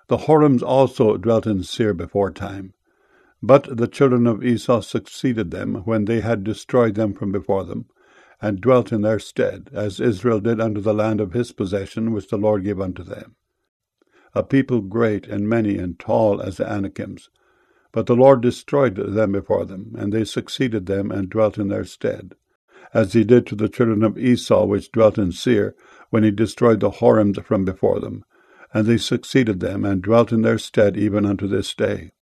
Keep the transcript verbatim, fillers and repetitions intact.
The Horims also dwelt in Seir beforetime. But the children of Esau succeeded them, when they had destroyed them from before them, and dwelt in their stead, as Israel did unto the land of his possession, which the Lord gave unto them, a people great and many and tall as the Anakims. But the Lord destroyed them before them, and they succeeded them, and dwelt in their stead, as he did to the children of Esau, which dwelt in Seir, when he destroyed the Horims from before them. And they succeeded them, and dwelt in their stead even unto this day.